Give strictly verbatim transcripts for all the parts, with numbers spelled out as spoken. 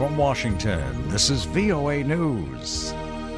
From Washington, this is V O A News.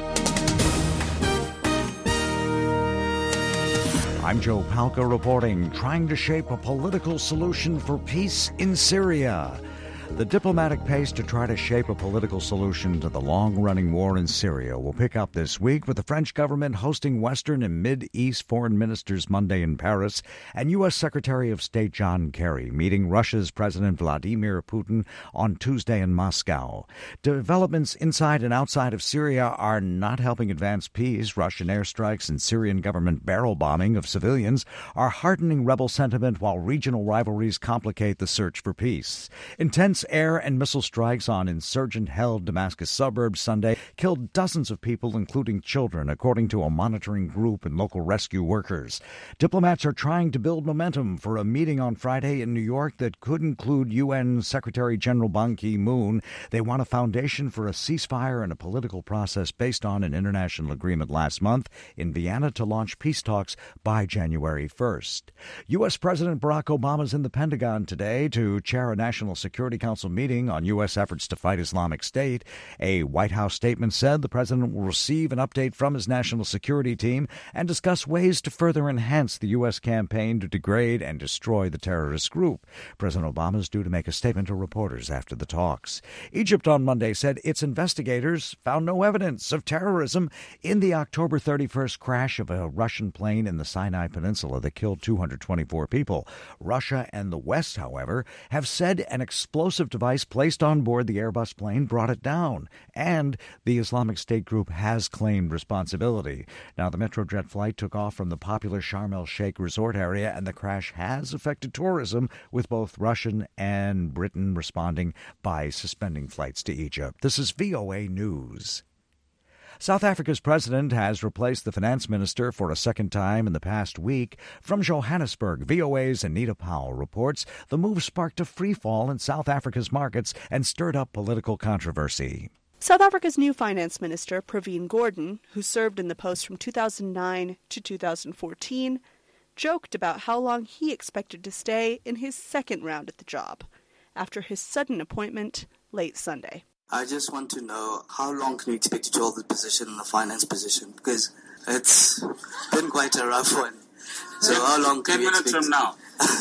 I'm Joe Palca reporting, trying to shape a political solution for peace in Syria. The diplomatic pace to try to shape a political solution to the long-running war in Syria will pick up this week, with the French government hosting Western and Mid-East foreign ministers Monday in Paris, and U S Secretary of State John Kerry meeting Russia's President Vladimir Putin on Tuesday in Moscow. Developments inside and outside of Syria are not helping advance peace. Russian airstrikes and Syrian government barrel bombing of civilians are hardening rebel sentiment, while regional rivalries complicate the search for peace. Intense air and missile strikes on insurgent-held Damascus suburbs Sunday killed dozens of people, including children, according to a monitoring group and local rescue workers. Diplomats are trying to build momentum for a meeting on Friday in New York that could include U N Secretary General Ban Ki-moon. They want a foundation for a ceasefire and a political process based on an international agreement last month in Vienna to launch peace talks by January first. U S President Barack Obama is in the Pentagon today to chair a National Security Council meeting on U S efforts to fight Islamic State. A White House statement said the president will receive an update from his national security team and discuss ways to further enhance the U S campaign to degrade and destroy the terrorist group. President Obama is due to make a statement to reporters after the talks. Egypt on Monday said its investigators found no evidence of terrorism in the October thirty-first crash of a Russian plane in the Sinai Peninsula that killed two hundred twenty-four people. Russia and the West, however, have said an explosive device placed on board the Airbus plane brought it down, and the Islamic State group has claimed responsibility. Now, the Metrojet flight took off from the popular Sharm el-Sheikh resort area, and the crash has affected tourism, with both Russian and Britain responding by suspending flights to Egypt. This is V O A News. South Africa's president has replaced the finance minister for a second time in the past week. From Johannesburg, V O A's Anita Powell reports the move sparked a freefall in South Africa's markets and stirred up political controversy. South Africa's new finance minister, Pravin Gordhan, who served in the post from two thousand nine to two thousand fourteen, joked about how long he expected to stay in his second round at the job, after his sudden appointment late Sunday. I just want to know, how long can we expect you to hold the position in the finance position? Because it's been quite a rough one. So how long can Ten we minutes expect? from now.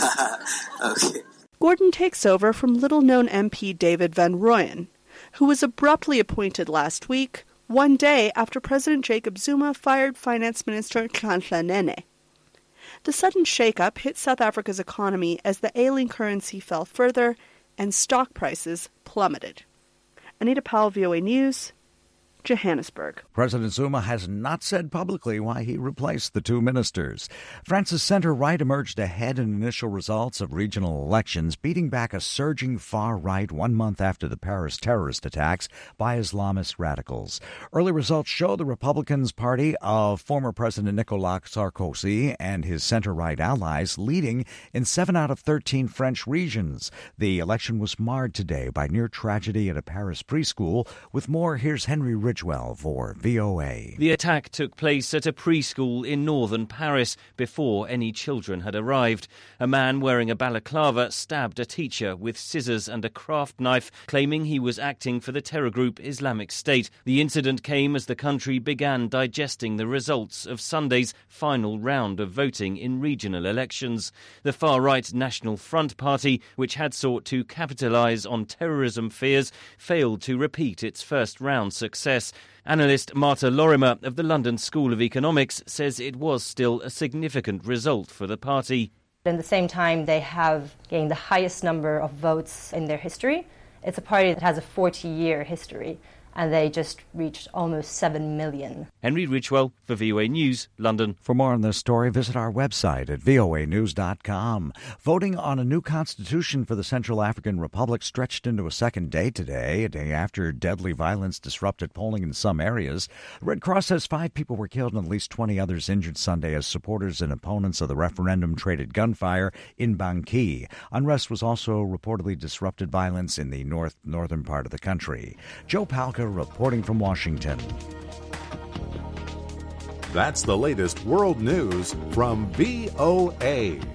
Okay. Gordhan takes over from little-known M P David Van Rooyen, who was abruptly appointed last week, one day after President Jacob Zuma fired Finance Minister Nhlanhla Nene. The sudden shake-up hit South Africa's economy as the ailing currency fell further and stock prices plummeted. Anita Powell, V O A News, Johannesburg. President Zuma has not said publicly why he replaced the two ministers. France's center-right emerged ahead in initial results of regional elections, beating back a surging far-right one month after the Paris terrorist attacks by Islamist radicals. Early results show the Republicans' party of former President Nicolas Sarkozy and his center-right allies leading in seven out of thirteen French regions. The election was marred today by near tragedy at a Paris preschool. With more, here's Henry Ridgwell for V O A. The attack took place at a preschool in northern Paris before any children had arrived. A man wearing a balaclava stabbed a teacher with scissors and a craft knife, claiming he was acting for the terror group Islamic State. The incident came as the country began digesting the results of Sunday's final round of voting in regional elections. The far-right National Front Party, which had sought to capitalise on terrorism fears, failed to repeat its first-round success. Analyst Marta Lorimer of the London School of Economics says it was still a significant result for the party. At the same time, they have gained the highest number of votes in their history. It's a party that has a forty-year history, and they just reached almost seven million. Henry Ridgwell for V O A News, London. For more on this story, visit our website at V O A news dot com. Voting on a new constitution for the Central African Republic stretched into a second day today, a day after deadly violence disrupted polling in some areas. The Red Cross says five people were killed and at least twenty others injured Sunday as supporters and opponents of the referendum traded gunfire in Bangui. Unrest was also reportedly disrupted violence in the north northern part of the country. Joe Palca reporting from Washington. That's the latest world news from V O A.